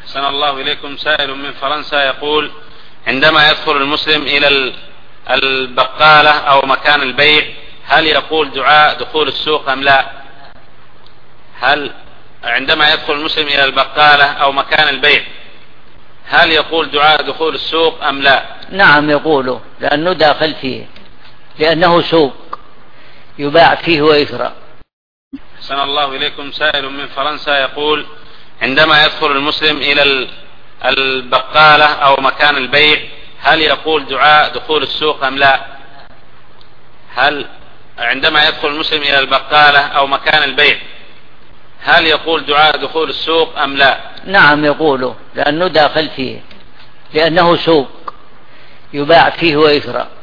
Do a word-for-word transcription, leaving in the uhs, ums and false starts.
أحسن الله إليكم. سائل من فرنسا يقول: عندما يدخل المسلم إلى البقالة أو مكان البيع هل يقول دعاء دخول السوق أم لا؟ هل عندما يدخل المسلم إلى البقالة أو مكان البيع هل يقول دعاء دخول السوق أم لا؟ نعم يقوله، لأنه داخل فيه، لأنه سوق يباع فيه ويشرى. أحسن الله إليكم. سائل من فرنسا يقول: عندما يدخل المسلم إلى البقالة أو مكان البيع هل يقول دعاء دخول السوق أم لا؟ هل عندما يدخل المسلم إلى البقالة أو مكان البيع هل يقول دعاء دخول السوق أم لا؟ نعم يقوله، لأنه داخل فيه، لأنه سوق يباع فيه ويشرى.